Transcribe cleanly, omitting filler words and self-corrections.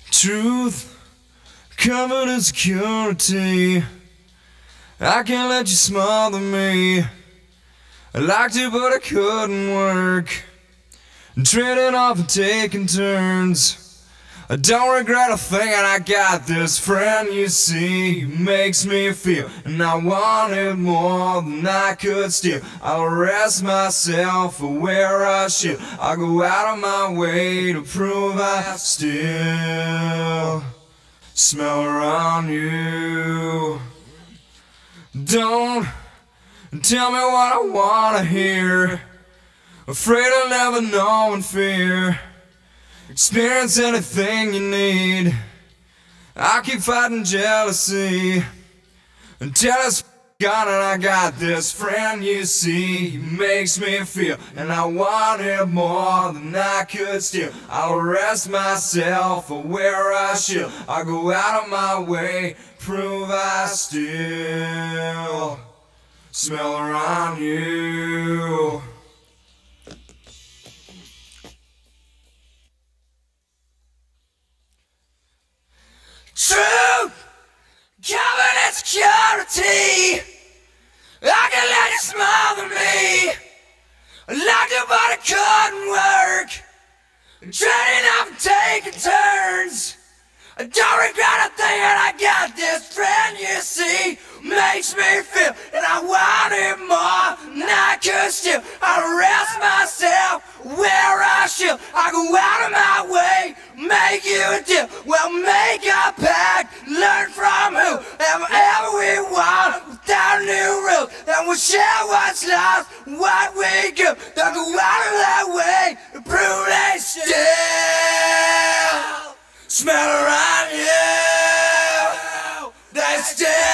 Truth, covered in security. I can't let you smother me. I liked you but I couldn't work. Trading off and taking turns. I don't regret a thing, and I got this friend, you see, makes me feel, and I wanted more than I could steal. I'll arrest myself for where I should. I'll go out of my way to prove I still smell around you. Don't tell me what I wanna hear. Afraid I'll never know in fear. Experience anything you need. I keep fighting jealousy until it's gone, and I got this friend, you see, he makes me feel, and I wanted more than I could steal. I'll arrest myself for where I should. I'll go out of my way, prove I still smell around you. Truth, covered in security. I can let you smother me. I liked it but it couldn't work. Trading off and taking turns. I don't regret a thing, and I got this friend, you see, makes me feel, and I wanted more than I could steal. I arrest myself where I should. I go out of my way, make you a deal. We'll make a pact, learn from whoever we want, without new rules. Then we'll share what's lost, what we give. They'll go out of their way to prove they still smell around you. They still